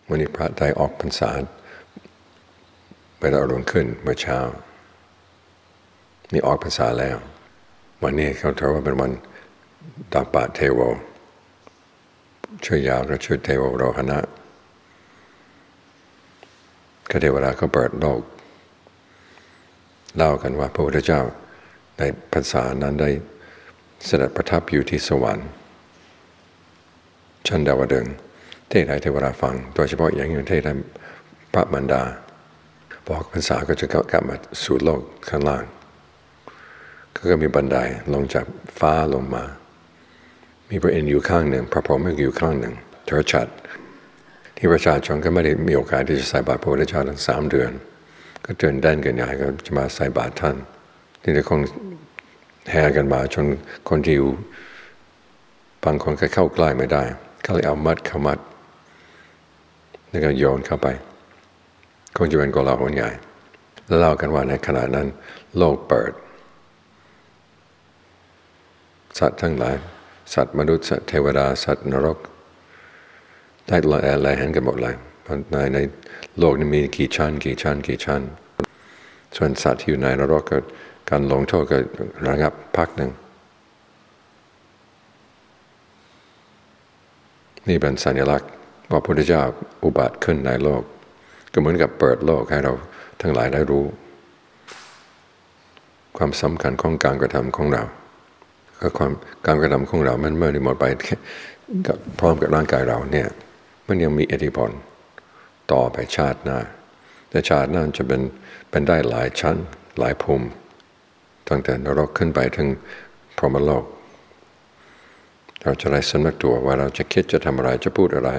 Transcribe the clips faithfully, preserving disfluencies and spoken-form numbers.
วันนี้พระได้ออกพรรษาเวลาอรุณขึ้นเมื่อเช้านี่ออกพรรษาแล้ววันนี้เขาถือว่าเป็นวันตักบาตรเทโวชื่อยาวก็ชื่อเทโวโรหณะก็เทวดาเขาเปิดโลกเล่ากันว่าพระพุทธเจ้าในพรรษานั้นได้เสด็จประทับอยู่ที่สวรรค์ชั้นดาวดึงส์เทศให้เทวดาฟังโดยเฉพาะอย่างยิ่งเทศให้พระมารดาบอกพรรษาก็จะกลับมาสู่โลกข้างล่างก็มีบันไดลงจากฟ้าลงมามีพระอินทร์อยู่ข้างหนึ่งพระพรหมอยู่ข้างหนึ่งเทวชัดที่ประชาชนก็ไม่ได้มีโอกาสที่จะใส่บาตรพระพุทธเจ้าทั้งสามเดือนก็ตื่นเต้นกันใหญ่ก็จะมาใส่บาตรท่านที่จะคงแห่กันมาจนคนที่อยู่บางคนก็เข้าใกล้ไม่ได้ก็เลยเอามัดเข้ามัดแล้วก็โยนเข้าไปคงจะเป็นกลาหลใหญ่แล้วเล่ากันว่าในขณะนั้นโลกเปิดสัตว์ทั้งหลายสัตว์มนุษย์สัตว์เทวดาสัตว์นรกได้ลอยแอร์ลอยเห็นกันหมดเลยในในโลกนี้มีกี่ชั้นกี่ชั้นกี่ชั้นส่วนสัตว์ที่อยู่ในนรกก็การลงโทษก็ระงับพักหนึ่งนี่เป็นสัญลักษณ์ว่าพระพุทธเจ้าอุบัติขึ้นในโลกก็เหมือนกับเปิดโลกให้เราทั้งหลายได้รู้ความสำคัญของการกระทำของเราก็ความการกระทำของเรามันเมื่อได้หมดไปพร้อมกับร่างกายเราเนี่ยมันยังมีอิทธิพลต่อไปชาติหน้าแต่ชาติหน้าจะเป็นเป็นได้หลายชั้นหลายภูมิตั้งแต่นรกขึ้นไปถึงพรหมโลกเราจะได้สำนึกตัวว่าเราจะคิดจะทำอะไรจะพูดอะไร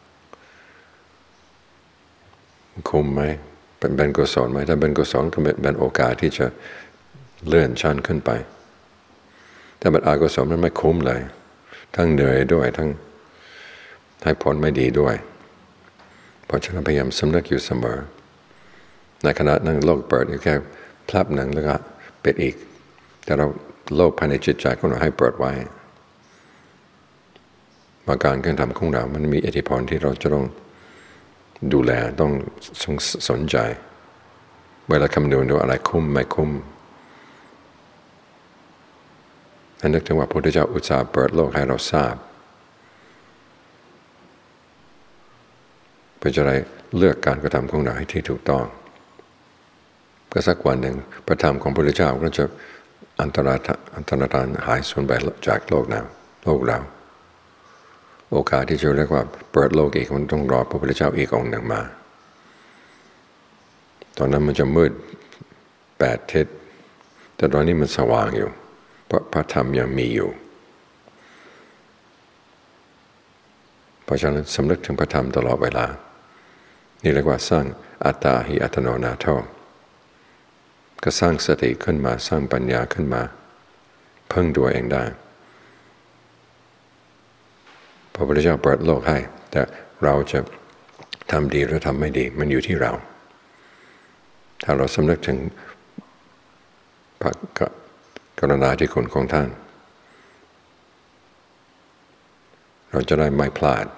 คุ้มไหมเป็นเป็นกุศลไหมถ้าเป็นกุศลก็เป็นโอกาสที่จะเลื่อนชั้นขึ้นไปแต่เป็นอกุศลมันไม่คุ้มเลยทั้งเหนื่อยด้วยทั้งให้ผลไม่ดีด้วยเพราะฉะนั้นพยายามสำนึกอยู่เสมอในขณะนั้นโลกเปิดอยู่แค่พลับหนึ่งแล้วก็ปิดอีกแต่เราโลกภายในจิตใจของเราให้เปิดไว้ว่าการกระทำของเรามันมีอิทธิพลที่เราจะต้องดูแลต้องสนใจเวลาคำนวณดูอะไรคุ้มไม่คุ้มให้นึกถึงว่าพระพุทธเจ้าอุตส่าห์เปิดโลกให้เราทราบเพื่อจะได้เลือกการกระทำของเราให้ที่ถูกต้องก็สักวันหนึ่งพระธรรมของพระพุทธเจ้าก็จะอันตรธานอันตรธานหายสูญไปจากโลกเราโลกเราโอกาสที่จะเรียกว่าเปิดโลกอีกมันต้องรอพระพุทธเจ้าอีกองค์หนึ่งมาตอนนั้นมันจะมืดแปดทิศแต่ตอนนี้มันสว่างอยู่เพราะพระธรรมยังมีอยู่เพราะฉะนั้นสำนึกถึงพระธรรมตลอดเวลานี่เรียกว่าสร้างอัตตาหิอัตโนนาโถก็สร้างสติขึ้นมาสร้างปัญญาขึ้นมาเพิ่งตัวเองได้พระพุทธเจ้าเปิดโลกให้แต่เราจะทำดีหรือทำไม่ดีมันอยู่ที่เราถ้าเราสำนึกถึงพระกรุณาธิคุณของท่านเราจะได้ไม่พลาด